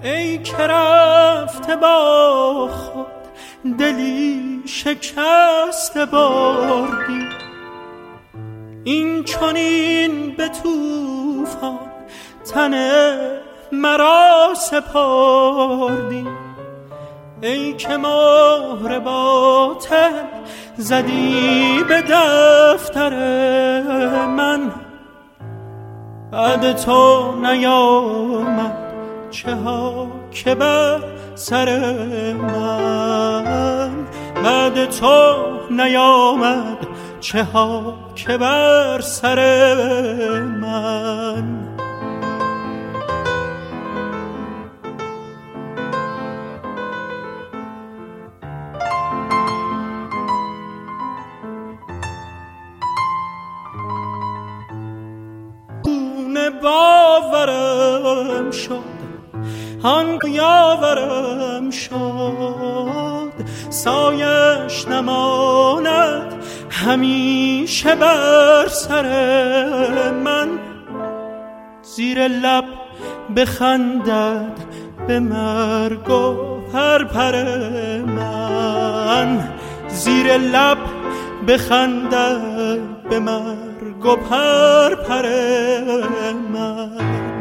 ای که رفته با خود دلی شکسته بردی، این چنین به طوفان تن مرا سپردی. ای که مهر باطل زدی به دفتر من، بعد تو نیامد چه ها که بر سر من، بعد تو نیامد چه ها که بر سر من. باورم شد آن یاورم شد، سایش نماند همیشه بر سر من. زیر لب بخندد به مرگ و پرپر من، زیر لب بخندد به مرگ و پرپر من.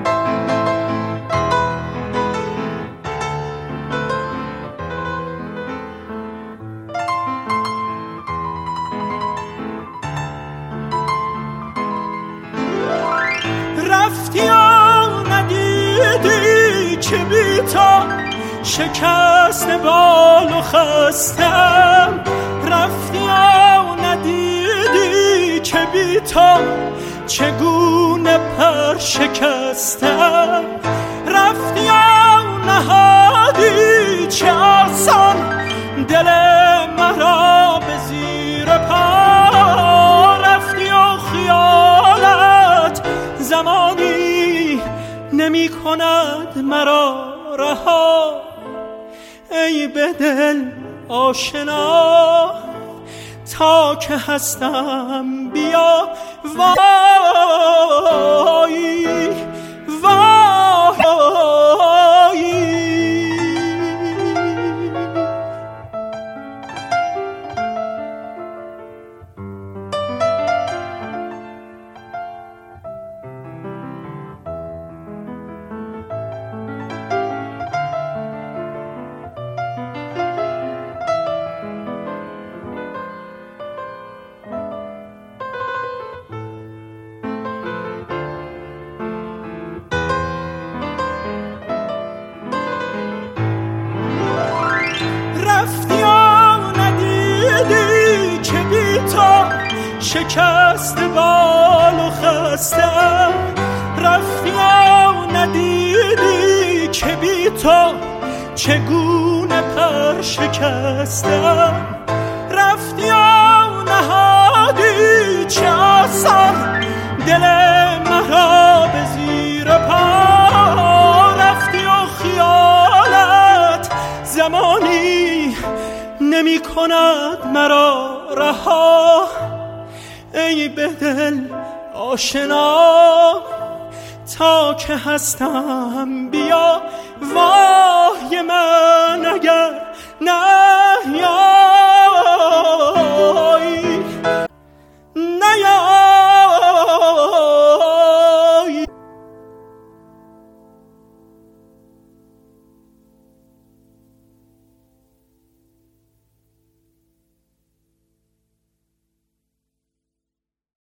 رفتی و ندیدی که بی تو شکست بال و خستم، رفتی و ندیدی که بی تو چگونه پر شکستم، رفتی و نهادی چه آسان دل مرا به زیر پا، رفتی و خیالت زمانی نمی کند مرا رها. ای به دل آشنا تا که هستم بیا، وای وای. شکست بال و خستم، رفتی و ندیدی که بی تو چگونه پر شکستم، رفتی و نهادی چه آسان دل مرا به زیر پا، رفتی و خیالت زمانی نمی کند مرا رها. ای به دل آشنا تا که هستم بیا، وای من اگر نه